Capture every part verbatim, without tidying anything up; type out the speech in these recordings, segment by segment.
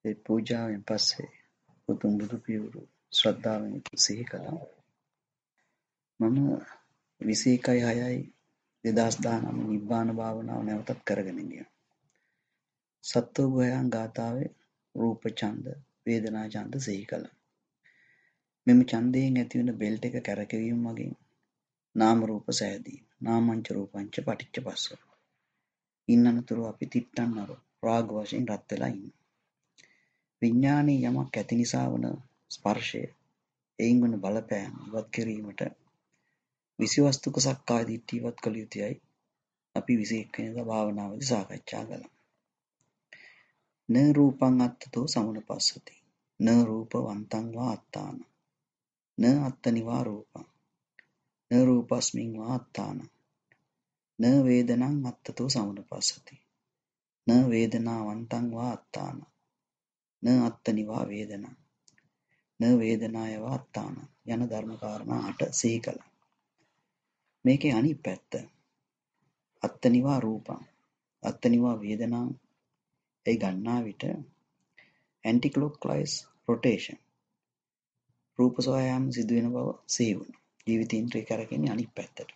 ඒ පූජාවෙන් පස්සේ උතුම් බුදු පියවරු ශ්‍රද්ධාවෙන් සිහි කළා. මම විසි එකයි හයයි දෙදහස් දහනවය නිබ්බාන භාවනාව නැවතත් කරගෙන ගියා. සත්ව ගුහයන් ගාථාවේ රූප ඡන්ද, වේදනා ඡන්ද සිහි කළා. මෙම ඡන්දයෙන් ඇතිවන බෙල්ට් එක කැරකෙවීම මගින් නාම රූප සෑදීම. නාමංච රූපංච පටිච්ච පස්සෝ. ඉන් අනතුරුව අපි තිට්ඨන්නර රාග වශයෙන් රත් වෙලා ඉන්නවා. විඥානයේ යමක් ඇති නිසා වන ස්පර්ශය, එයින් වන බලපෑම ඉවත් කිරීමට විසිවස්තුක සක්කාය දිට්ඨිය ඉවත් කළ යුතුයයි අපි විසි එක් වෙනිදා භාවනාවේදී සාකච්ඡා කළා. න රූපං අත්තතෝ සමුනපස්සති. න රූපවන්තං වා අත්තාන. න අත්තනිවා රූපං. න රූපස්මින් වා අත්තාන. න වේදනං අත්තතෝ සමුනපස්සති. න වේදනාවන්තං වා අත්තාන. න අත්තනිවා වේදනං. න වේදනාය වා අත්තාන යන ධර්ම කාරණා අට සිහි කළා. මේකේ අනිත් පැත්ත අත්තනිවා රූපං අත්තනිවා වේදනං ඒ ගන්නා විට ඇන්ටි ක්ලොක්වයිස් රොටේෂන් රූප සොයාම සිදුවෙන බව සිහි වුණා. ජීවිතේන්ද්‍රය කරගෙන අනිත් පැත්තට.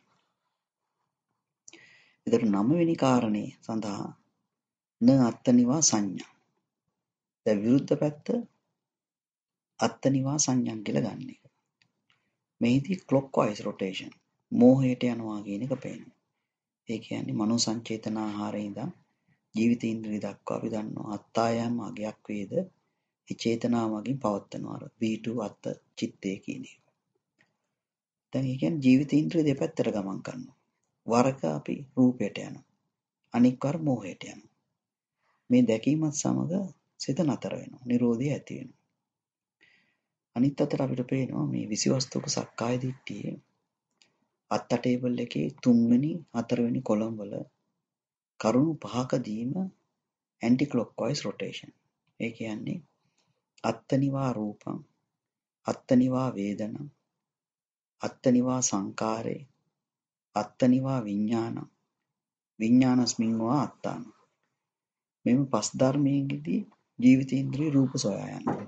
ඒතර නවවෙනි කාරණේ සඳහා න අත්තනිවා සංඥා. දැන් විරුද්ධ පැත්ත අත්තනිවා සංඥා කියලා ගන්න එක. මේදී ක්ලොක්වයිස් රොටේෂන් මෝහයට යනවා කියන එක පේනවා. ඒ කියන්නේ මනෝ සංචේතන ආහාරයේ ඉඳන් ජීවිතේන්ද්‍රිය දක්වා අපි දන්නවා අත්තායම අගයක් වේද ඒ චේතනාව මගින් පවත්වනවා. අර වී ටූ අත්ත චිත්තය කියන එක. දැන් ඒ කියන්නේ ජීවිතේන්ද්‍රිය දෙපැත්තට ගමන් කරනවා. වරක අපි රූපයට යනවා. අනික් වර මෝහයට යනවා. මේ දැකීමත් සමග සිත නතර වෙනවා. නිරෝධය ඇති වෙනවා. අනිත් අතට අපිට පේනවා මේ විසිවස්තුක සක්කාය දිට්ඨියේ අත්ත ටේබල් එකේ තුන්වෙනි හතරවෙනි කොලම් වල කරුණු පහක දීම ඇන්ටි ක්ලොක්වයිස් රොටේෂන්. ඒ කියන්නේ අත්තනිවා රූපං අත්තනිවා වේදනං අත්තනිවා සංකාරේ අත්තනිවා විඥානං විඥානස්මින් වා අත්තාන. මෙම පස් ධර්මයේදී ජීවිතේන්ද්‍රිය රූප සොයා යනවා.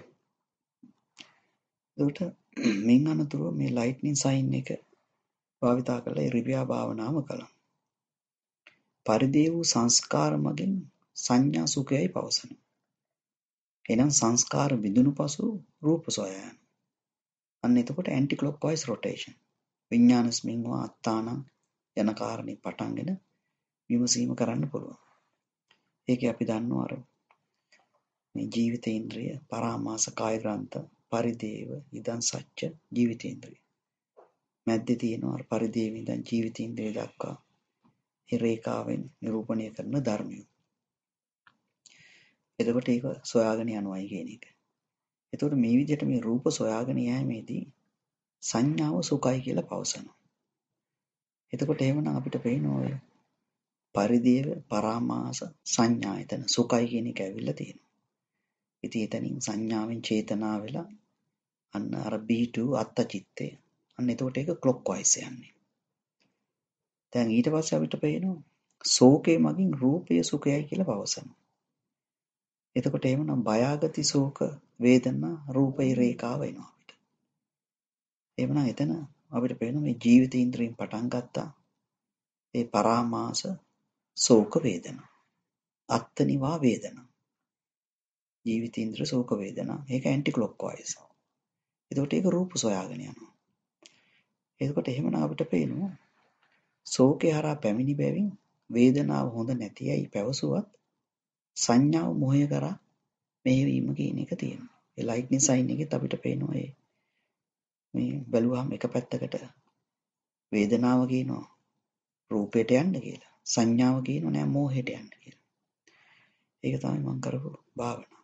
ඒකට මින් අනතුරුව මේ ලයිට්නින් සයින් එක භාවිතා කරලා ඉරිබියා භාවනාව කළා. පරිදේ වූ සංස්කාර මගින් සංඥා සුඛයයි පවසන. එනම් සංස්කාර විදුණු පසු රූප සොයා යන. අන්න එතකොට ඇන්ටි ක්ලොක්වයිස් රොටේෂන්. විඥානස්මින් වා අත්තාන යන කාරණේ පටන්ගෙන විමසීම කරන්න පුළුවන්. ඒකේ අපි දන්නවා අර මේ ජීවිතේන්ද්‍රිය පරාමාස කාය ග්‍රන්ථ පරිදේව ඉදන් සච්ච ජීවිතේන්ද්‍රිය. මැද්දේ තියෙනවා අර පරිදේව ඉදන් ජීවිතේන්ද්‍රිය දක්වා ඒ රේඛාවෙන් නිරූපණය කරන ධර්මය. එතකොට ඒක සොයාගෙන යනවායි කියන එක. එතකොට මේ විදිහට මේ රූප සොයාගෙන යෑමේදී සංඥාව සුඛයි කියලා පවසනවා. එතකොට එහෙමනම් අපිට පේනවා ඔය පරිදේව පරාමාස සංඥා එතන සුඛයි කියන එක ඇවිල්ලා තියෙනවා. ඉතින් එතනින් සංඥාවෙන් චේතනා වෙලා අන්න අර බී ටූ අත්ත චිත්තය. අන්න එතකොට ඒක ක්ලොක්වයිස් යන්නේ. දැන් ඊට පස්සේ අපිට පේනවා ශෝකේ මගින් රූපය සුඛයයි කියලා පවසනවා. එතකොට එහෙමනම් බයාගති ශෝක වේදනා රූපේ රේඛාව වෙනවා අපිට. එහෙමනම් එතන අපිට පේනවා මේ ජීවිතේන්ද්‍රයෙන් පටන් ගත්තා ඒ පරාමාස ශෝක වේදනා. අත්තනිවා වේදනා. ජීවිතේන්ද්‍ර ශෝක වේදනා. ඒක ඇන්ටි ක්ලොක්වයිස්. එතකොට ඒක රූප සොයාගෙන යනවා. එතකොට එහෙමනම් අපිට පේනවා ශෝකේ හරහා පැමිණි බැවින් වේදනාව හොඳ නැතියි පැවසුවත් සංඥාව මොහය කරා මෙහෙවීම කියන එක තියෙනවා. ඒ ලයිට්නින් සයින් එකෙත් අපිට පේනවා ඒ මේ බැලුවාම එක පැත්තකට වේදනාව කියනවා රූපයට යන්න කියලා. සංඥාව කියනවා නෑ මෝහයට යන්න කියලා. ඒක තමයි මම කරපු භාවනාව.